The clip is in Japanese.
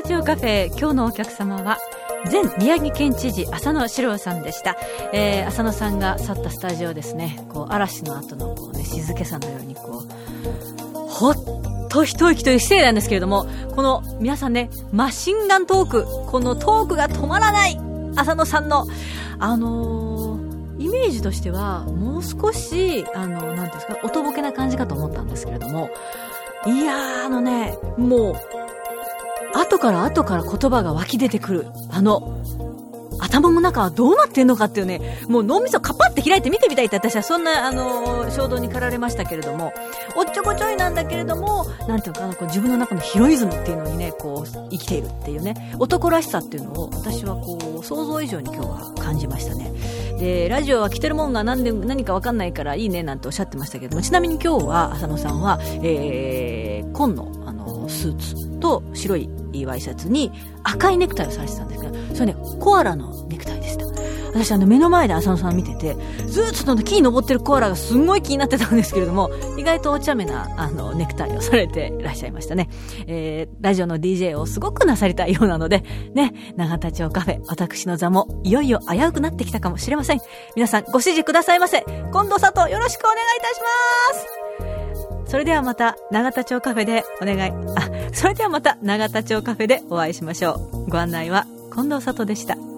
町カフェ、今日のお客様は前宮城県知事浅野史郎さんでした。浅野さんが去ったスタジオですね、こう嵐の後のこう、ね、静けさのようにこうほっと一息という姿勢なんですけれども、この皆さんね、マシンガントーク、このトークが止まらない浅野さんのイメージとしてはもう少しなんていうんですか、おとぼけな感じかと思ったんですけれども、いやもう後から言葉が湧き出てくる頭の中はどうなってんのかっていうね、もう脳みそカパって開いて見てみたいって、私はそんな衝動に駆られましたけれども、おっちょこちょいなんだけれども、なんていうのかな、こう自分の中のヒロイズムっていうのにね、こう生きているっていうね、男らしさっていうのを私はこう想像以上に今日は感じましたね。で、ラジオは着てるもんが何か分かんないからいいねなんておっしゃってましたけども、ちなみに今日は浅野さんは、紺のスーツと白いワイシャツに赤いネクタイをされてたんですけど、それね、コアラのネクタイでした。私目の前で浅野さん見てて、ずっとその木に登ってるコアラがすんごい気になってたんですけれども、意外とお茶目なネクタイをされていらっしゃいましたね。ラジオの DJ をすごくなさりたいようなのでね、永田町カフェ、私の座もいよいよ危うくなってきたかもしれません。皆さんご指示くださいませ。近藤佐藤よろしくお願いいたします。それではまた永田町カフェでそれではまた永田町カフェでお会いしましょう。ご案内は近藤佐藤でした。